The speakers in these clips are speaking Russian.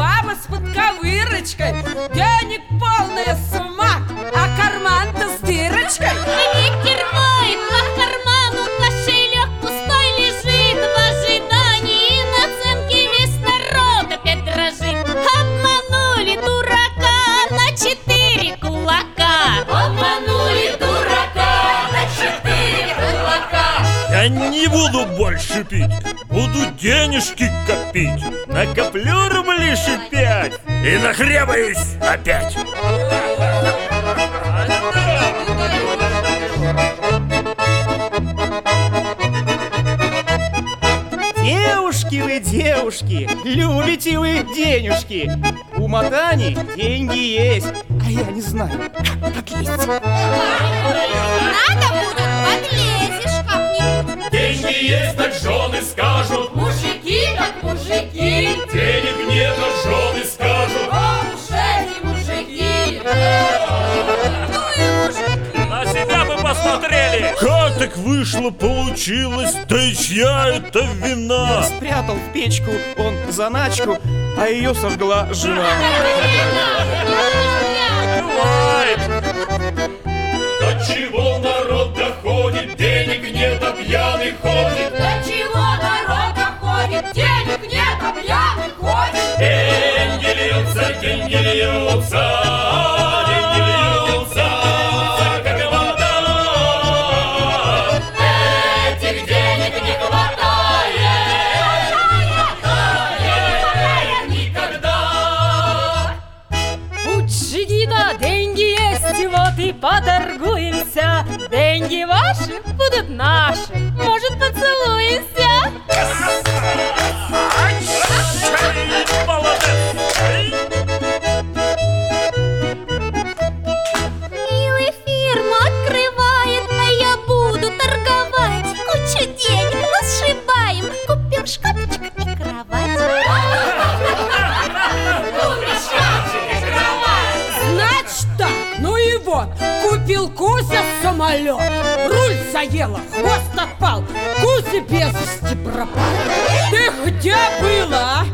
баба с подковырочкой. Денег полная сумма, а карман-то с дырочкой. Ветер воет по карману, кошелек пустой лежит. В ожидании наценки весь народ опять дрожит. Обманули дурака на 4 кулака. Обманули дурака на 4 кулака. Я не буду больше пить, буду денежки копить. Накоплю рублишек 5 и нахребаюсь опять. Девушки вы, девушки, любите вы денежки. У Матани деньги есть, а я не знаю, как лезть. Надо будет, подлезешь как-нибудь. Деньги есть, так жены скажут. Мужики как мужики. Денег нет, а жены скажут. Ох уж эти мужики. На себя бы посмотрели. Как так вышло, получилось, да и чья это вина? Спрятал в печку он заначку, а ее сожгла жена. Бывает. До чего народ доходит, денег нет, а пьяный ходит. До чего народ доходит, денег нет, а пьяный ходит. Деньги льются, деньги льются, деньги льются, как вода. Этих денег не хватает, Никогда. У Джигита деньги есть, вот и поторгуемся. Деньги ваши будут наши, может, поцелуемся? милый фирму открывает, а я буду торговать. Кучу денег мы сшибаем, купим шкафчик и кровать. Купим шкафчик и кровать. Значит так, ну и вот, купил Куся самолет. Руль заела, хвост отпал, Куся без вести пропал. Ты где была?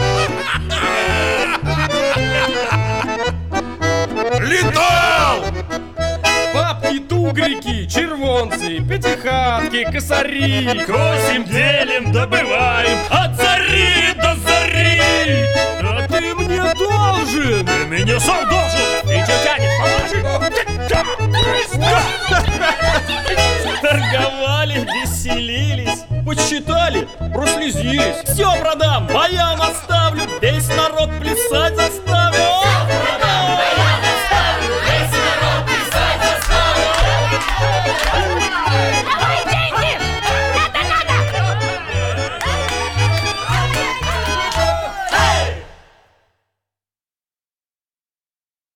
Летал! Бабки, тугрики, червонцы, пятихатки, косари. Косим, делим, добываем от зари до зари. Да ты мне должен! Ты меня сам должен. И чё тянешь, торговали, веселились, подсчитали, прослезились. Все продам, баян оставлю, весь народ плясать заставлю.